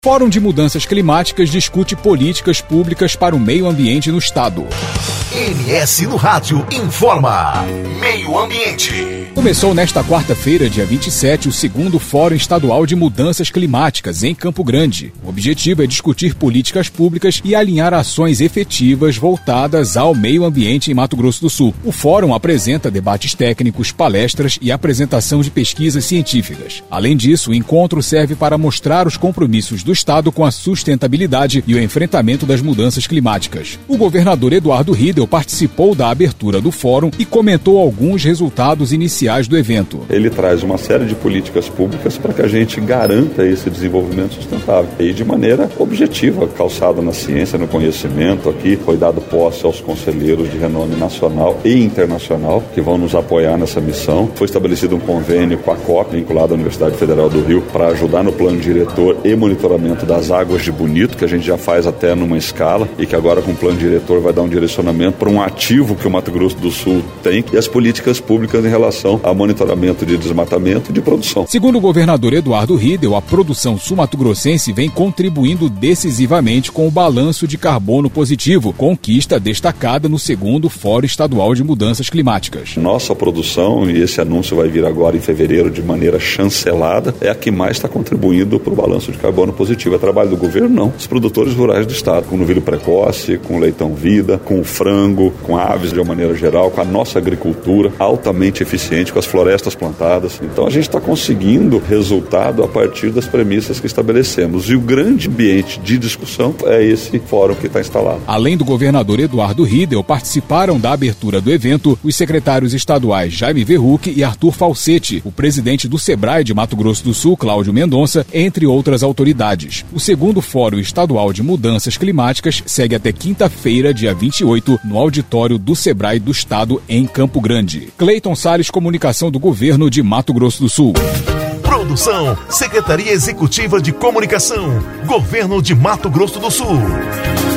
Fórum de Mudanças Climáticas discute políticas públicas para o meio ambiente no Estado. MS no Rádio informa. Meio Ambiente. Começou nesta quarta-feira, dia 27, o segundo Fórum Estadual de Mudanças Climáticas em Campo Grande. O objetivo é discutir políticas públicas e alinhar ações efetivas voltadas ao meio ambiente em Mato Grosso do Sul. O fórum apresenta debates técnicos, palestras e apresentação de pesquisas científicas. Além disso, o encontro serve para mostrar os compromissos do Estado com a sustentabilidade e o enfrentamento das mudanças climáticas. O governador Eduardo Riedel participou da abertura do fórum e comentou alguns resultados iniciais do evento. Ele traz uma série de políticas públicas para que a gente garanta esse desenvolvimento sustentável e de maneira objetiva, calçada na ciência, no conhecimento. Aqui foi dado posse aos conselheiros de renome nacional e internacional que vão nos apoiar nessa missão. Foi estabelecido um convênio com a COP, vinculado à Universidade Federal do Rio, para ajudar no plano diretor e monitoramento das águas de Bonito, que a gente já faz até numa escala e que agora com o plano diretor vai dar um direcionamento para um ativo que o Mato Grosso do Sul tem e as políticas públicas em relação ao monitoramento de desmatamento e de produção. Segundo o governador Eduardo Riedel, a produção sul-mato-grossense vem contribuindo decisivamente com o balanço de carbono positivo, conquista destacada no segundo Fórum Estadual de Mudanças Climáticas. Nossa produção, e esse anúncio vai vir agora em fevereiro de maneira chancelada, é a que mais está contribuindo para o balanço de carbono positivo. É trabalho do governo? Não. Os produtores rurais do estado, com novilho precoce, com leitão vida, com frango, com aves de uma maneira geral, com a nossa agricultura altamente eficiente, com as florestas plantadas. Então a gente está conseguindo resultado a partir das premissas que estabelecemos. E o grande ambiente de discussão é esse fórum que está instalado. Além do governador Eduardo Riedel, participaram da abertura do evento os secretários estaduais Jaime Verruc e Arthur Falsetti, o presidente do SEBRAE de Mato Grosso do Sul, Cláudio Mendonça, entre outras autoridades. O segundo Fórum Estadual de Mudanças Climáticas segue até quinta-feira, dia 28, no auditório do SEBRAE do Estado, em Campo Grande. Cleiton Salles, Comunicação do Governo de Mato Grosso do Sul. Produção, Secretaria Executiva de Comunicação, Governo de Mato Grosso do Sul.